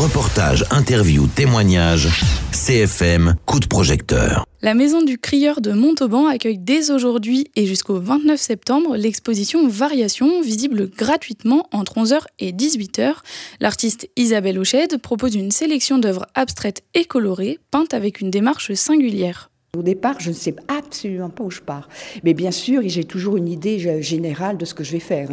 Reportages, interviews, témoignages, CFM, coup de projecteur. La Maison du Crieur de Montauban accueille dès aujourd'hui et jusqu'au 29 septembre l'exposition Variations, visible gratuitement entre 11h et 18h. L'artiste Isabelle Hauchède propose une sélection d'œuvres abstraites et colorées, peintes avec une démarche singulière. Au départ, je ne sais absolument pas où je pars. Mais bien sûr, j'ai toujours une idée générale de ce que je vais faire.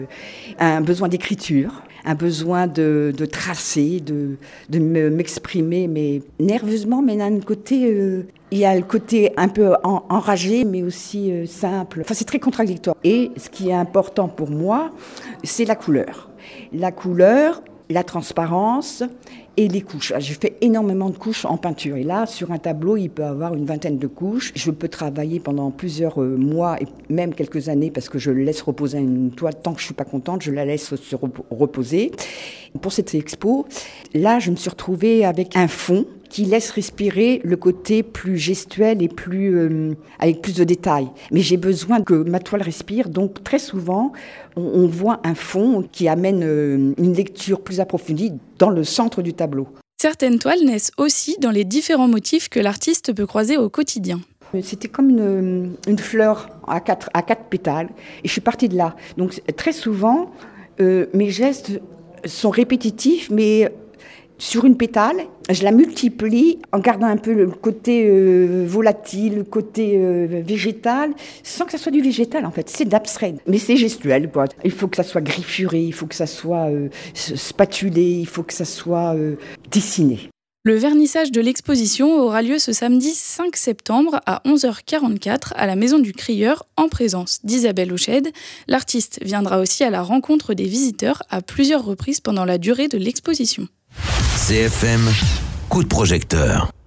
Un besoin d'écriture, un besoin de tracer, de m'exprimer, mais nerveusement, mais d'un côté... il y a le côté un peu enragé, mais aussi simple. Enfin, c'est très contradictoire. Et ce qui est important pour moi, c'est la couleur. La couleur, la transparence et les couches. Je fais énormément de couches en peinture. Et là, sur un tableau, il peut y avoir une vingtaine de couches. Je peux travailler pendant plusieurs mois et même quelques années parce que je laisse reposer une toile. Tant que je ne suis pas contente, je la laisse se reposer. Pour cette expo, là, je me suis retrouvée avec un fond qui laisse respirer le côté plus gestuel et avec plus de détails. Mais j'ai besoin que ma toile respire, donc très souvent, on voit un fond qui amène une lecture plus approfondie dans le centre du tableau. Certaines toiles naissent aussi dans les différents motifs que l'artiste peut croiser au quotidien. C'était comme une fleur à quatre pétales, et je suis partie de là. Donc très souvent, mes gestes sont répétitifs, mais... Sur une pétale, je la multiplie en gardant un peu le côté volatile, le côté végétal, sans que ça soit du végétal en fait, c'est de l'abstrait. Mais c'est gestuel quoi. Il faut que ça soit griffuré, il faut que ça soit spatulé, il faut que ça soit dessiné. Le vernissage de l'exposition aura lieu ce samedi 5 septembre à 11h44 à la Maison du Crieur en présence d'Isabelle Hauchède. L'artiste viendra aussi à la rencontre des visiteurs à plusieurs reprises pendant la durée de l'exposition. CFM, coup de projecteur.